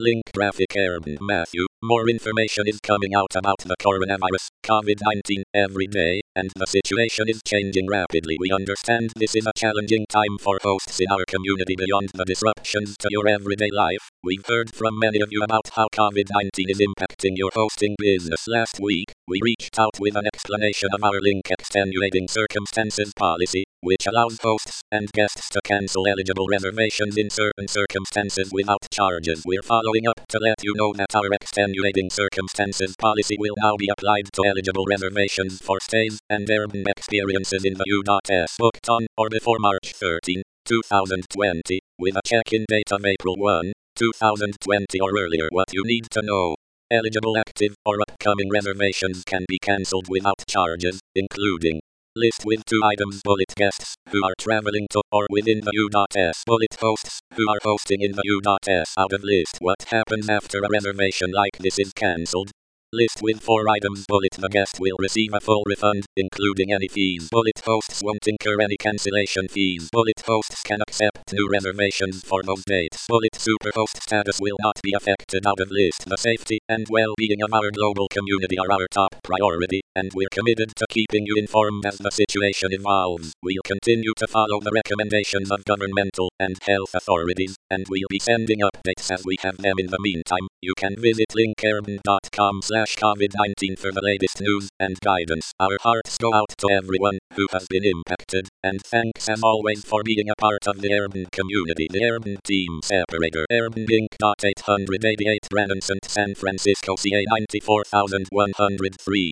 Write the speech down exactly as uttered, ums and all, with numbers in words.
Link graphic Urban Matthew. More information is coming out about the coronavirus, COVID nineteen, every day, and the situation is changing rapidly. We understand this is a challenging time for hosts in our community beyond the disruptions to your everyday life. We've heard from many of you about how COVID nineteen is impacting your hosting business. Last week, we reached out with an explanation of our Link Extenuating Circumstances policy, which allows hosts and guests to cancel eligible reservations in certain circumstances without charges. We're following up to let you know that our Extenuating Circumstances policy will now be applied to eligible reservations for stays and urban experiences in the U.S. booked on or before March thirteenth, twenty twenty, with a check-in date of April first, twenty twenty or earlier. What you need to know. Eligible active or upcoming reservations can be cancelled without charges, including list with two items bullet guests who are traveling to or within the U.S. bullet hosts who are hosting in the U.S. out of list. What happens after a reservation like this is cancelled? List with four items bullet the guest will receive a full refund, including any fees. Bullet hosts won't incur any cancellation fees. Bullet hosts can accept new reservations for those dates. Bullet superhost status will not be affected out of list. The safety and well-being of our global community are our top priority, and we're committed to keeping you informed as the situation evolves. We'll continue to follow the recommendations of governmental and health authorities, and we'll be sending updates as we have them. In the meantime, you can visit linkurban dot com slash COVID nineteen for the latest news and guidance. Our hearts go out to everyone who has been impacted, and thanks as always for being a part of the Urban community. The Urban Team Separator. Urban Inc. eight eighty-eight Branson, San Francisco, C A nine four one zero three.